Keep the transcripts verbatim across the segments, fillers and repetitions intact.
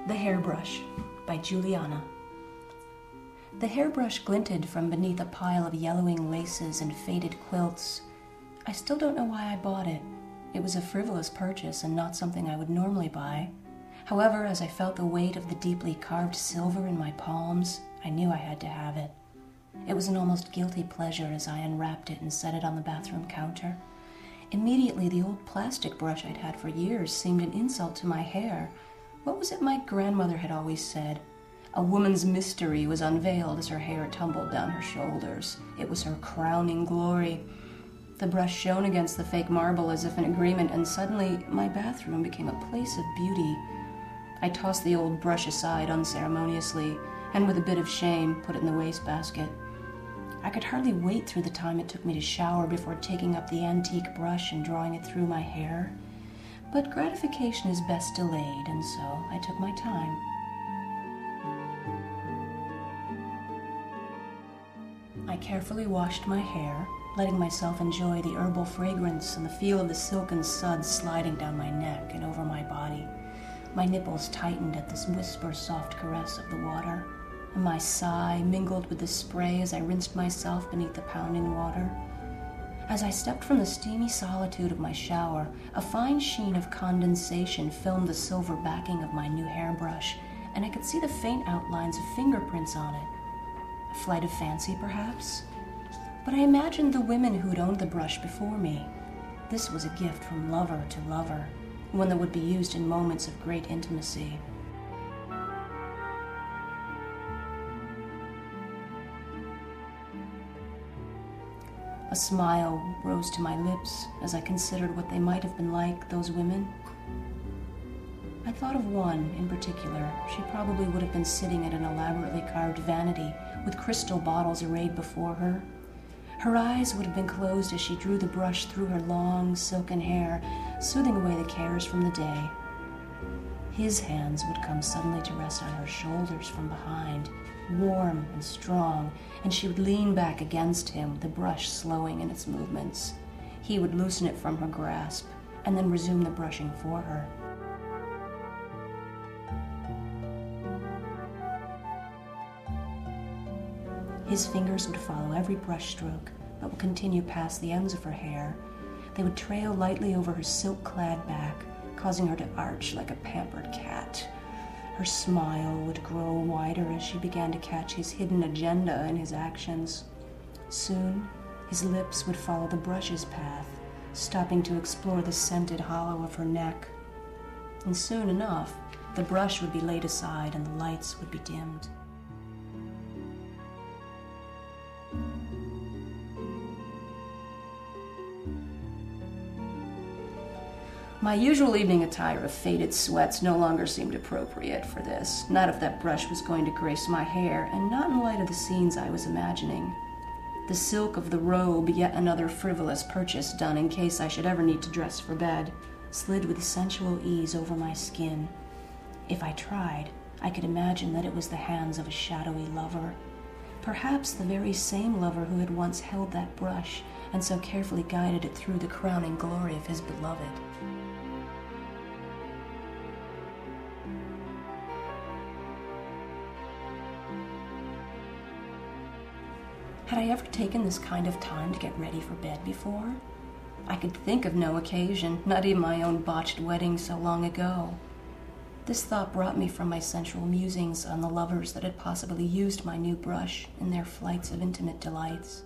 The Hairbrush by Juliana. The hairbrush glinted from beneath a pile of yellowing laces and faded quilts. I still don't know why I bought it. It was a frivolous purchase and not something I would normally buy. However, as I felt the weight of the deeply carved silver in my palms, I knew I had to have it. It was an almost guilty pleasure as I unwrapped it and set it on the bathroom counter. Immediately, the old plastic brush I'd had for years seemed an insult to my hair. What was it my grandmother had always said? A woman's mystery was unveiled as her hair tumbled down her shoulders. It was her crowning glory. The brush shone against the fake marble as if in agreement, and suddenly my bathroom became a place of beauty. I tossed the old brush aside unceremoniously, and with a bit of shame put it in the wastebasket. I could hardly wait through the time it took me to shower before taking up the antique brush and drawing it through my hair. But gratification is best delayed, and so I took my time. I carefully washed my hair, letting myself enjoy the herbal fragrance and the feel of the silken suds sliding down my neck and over my body. My nipples tightened at this whisper-soft caress of the water, and my sigh mingled with the spray as I rinsed myself beneath the pounding water. As I stepped from the steamy solitude of my shower, a fine sheen of condensation filmed the silver backing of my new hairbrush, and I could see the faint outlines of fingerprints on it. A flight of fancy, perhaps? But I imagined the women who'd owned the brush before me. This was a gift from lover to lover, one that would be used in moments of great intimacy. A smile rose to my lips as I considered what they might have been like, those women. I thought of one in particular. She probably would have been sitting at an elaborately carved vanity with crystal bottles arrayed before her. Her eyes would have been closed as she drew the brush through her long, silken hair, soothing away the cares from the day. His hands would come suddenly to rest on her shoulders from behind, warm and strong, and she would lean back against him, the brush slowing in its movements. He would loosen it from her grasp, and then resume the brushing for her. His fingers would follow every brush stroke, but would continue past the ends of her hair. They would trail lightly over her silk-clad back, causing her to arch like a pampered cat. Her smile would grow wider as she began to catch his hidden agenda in his actions. Soon, his lips would follow the brush's path, stopping to explore the scented hollow of her neck. And soon enough, the brush would be laid aside and the lights would be dimmed. My usual evening attire of faded sweats no longer seemed appropriate for this, not if that brush was going to grace my hair, and not in light of the scenes I was imagining. The silk of the robe, yet another frivolous purchase done in case I should ever need to dress for bed, slid with sensual ease over my skin. If I tried, I could imagine that it was the hands of a shadowy lover. Perhaps the very same lover who had once held that brush and so carefully guided it through the crowning glory of his beloved. Had I ever taken this kind of time to get ready for bed before? I could think of no occasion, not even my own botched wedding so long ago. This thought brought me from my sensual musings on the lovers that had possibly used my new brush in their flights of intimate delights.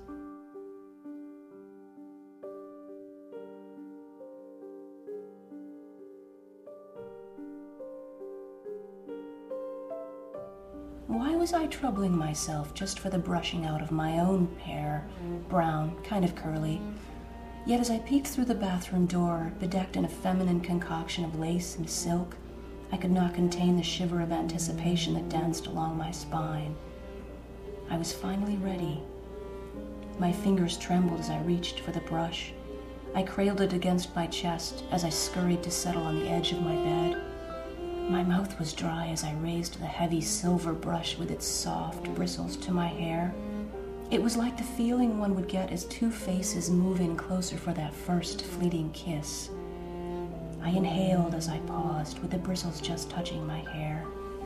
Why was I troubling myself just for the brushing out of my own hair, brown, kind of curly? Yet as I peeked through the bathroom door, bedecked in a feminine concoction of lace and silk, I could not contain the shiver of anticipation that danced along my spine. I was finally ready. My fingers trembled as I reached for the brush. I cradled it against my chest as I scurried to settle on the edge of my bed. My mouth was dry as I raised the heavy silver brush with its soft bristles to my hair. It was like the feeling one would get as two faces move in closer for that first fleeting kiss. I inhaled as I paused, with the bristles just touching my hair.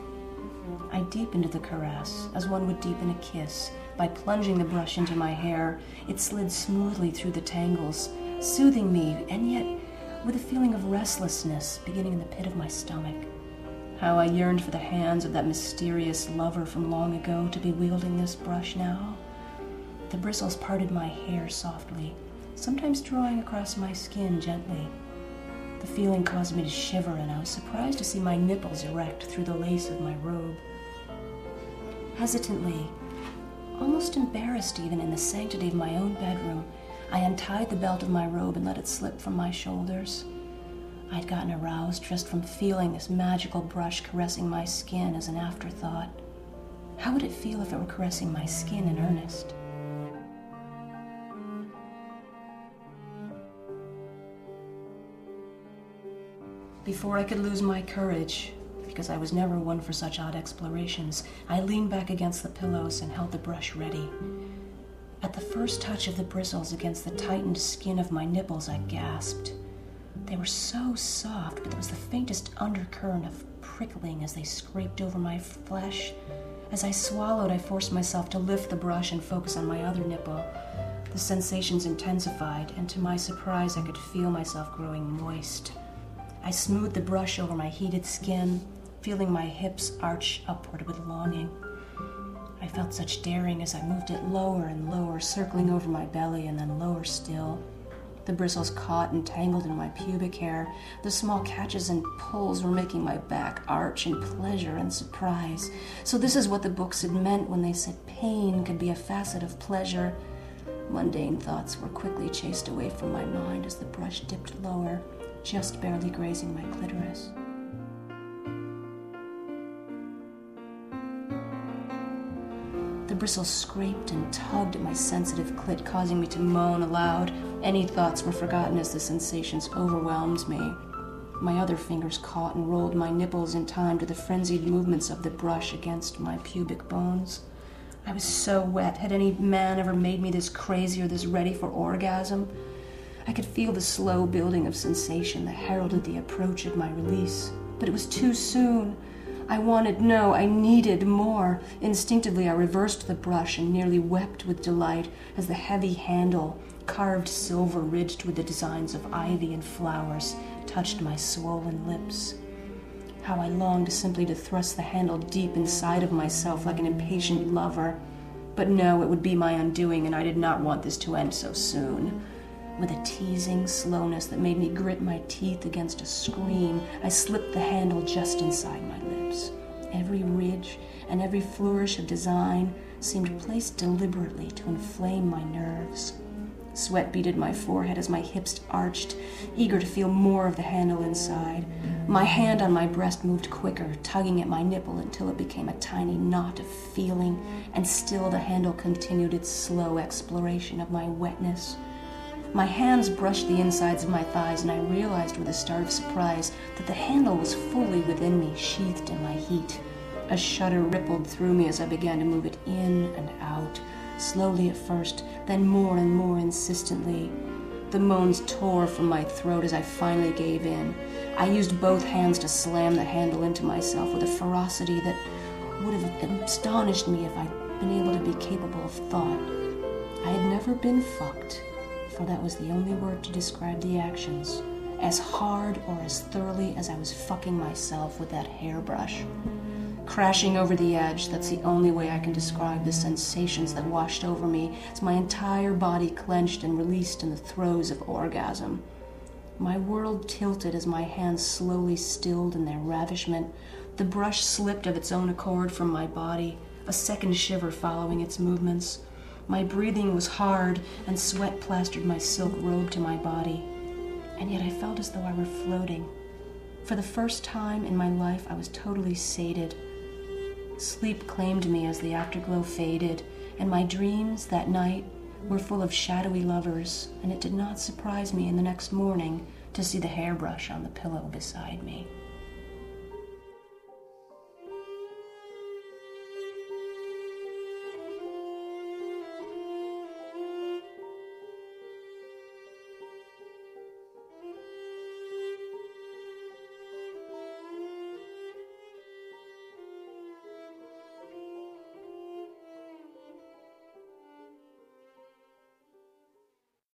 I deepened the caress, as one would deepen a kiss. By plunging the brush into my hair, it slid smoothly through the tangles, soothing me, and yet with a feeling of restlessness beginning in the pit of my stomach. How I yearned for the hands of that mysterious lover from long ago to be wielding this brush now. The bristles parted my hair softly, sometimes drawing across my skin gently. The feeling caused me to shiver, and I was surprised to see my nipples erect through the lace of my robe. Hesitantly, almost embarrassed even in the sanctity of my own bedroom, I untied the belt of my robe and let it slip from my shoulders. I'd gotten aroused just from feeling this magical brush caressing my skin as an afterthought. How would it feel if it were caressing my skin in earnest? Before I could lose my courage, because I was never one for such odd explorations, I leaned back against the pillows and held the brush ready. At the first touch of the bristles against the tightened skin of my nipples, I gasped. They were so soft, but there was the faintest undercurrent of prickling as they scraped over my flesh. As I swallowed, I forced myself to lift the brush and focus on my other nipple. The sensations intensified, and to my surprise, I could feel myself growing moist. I smoothed the brush over my heated skin, feeling my hips arch upward with longing. I felt such daring as I moved it lower and lower, circling over my belly and then lower still. The bristles caught and tangled in my pubic hair. The small catches and pulls were making my back arch in pleasure and surprise. So this is what the books had meant when they said pain could be a facet of pleasure. Mundane thoughts were quickly chased away from my mind as the brush dipped lower, just barely grazing my clitoris. The bristles scraped and tugged at my sensitive clit, causing me to moan aloud. Any thoughts were forgotten as the sensations overwhelmed me. My other fingers caught and rolled my nipples in time to the frenzied movements of the brush against my pubic bones. I was so wet. Had any man ever made me this crazy or this ready for orgasm? I could feel the slow building of sensation that heralded the approach of my release. But it was too soon. I wanted, no, I needed more. Instinctively, I reversed the brush and nearly wept with delight as the heavy handle, carved silver ridged with the designs of ivy and flowers, touched my swollen lips. How I longed simply to thrust the handle deep inside of myself like an impatient lover. But no, it would be my undoing, and I did not want this to end so soon. With a teasing slowness that made me grit my teeth against a scream, I slipped the handle just inside my lips. Every ridge and every flourish of design seemed placed deliberately to inflame my nerves. Sweat beaded my forehead as my hips arched, eager to feel more of the handle inside. My hand on my breast moved quicker, tugging at my nipple until it became a tiny knot of feeling, and still the handle continued its slow exploration of my wetness. My hands brushed the insides of my thighs, and I realized with a start of surprise that the handle was fully within me, sheathed in my heat. A shudder rippled through me as I began to move it in and out, slowly at first, then more and more insistently. The moans tore from my throat as I finally gave in. I used both hands to slam the handle into myself with a ferocity that would have astonished me if I'd been able to be capable of thought. I had never been fucked, for that was the only word to describe the actions, as hard or as thoroughly as I was fucking myself with that hairbrush. Crashing over the edge, that's the only way I can describe the sensations that washed over me as my entire body clenched and released in the throes of orgasm. My world tilted as my hands slowly stilled in their ravishment. The brush slipped of its own accord from my body, a second shiver following its movements. My breathing was hard, and sweat plastered my silk robe to my body. And yet I felt as though I were floating. For the first time in my life, I was totally sated. Sleep claimed me as the afterglow faded, and my dreams that night were full of shadowy lovers, and it did not surprise me in the next morning to see the hairbrush on the pillow beside me.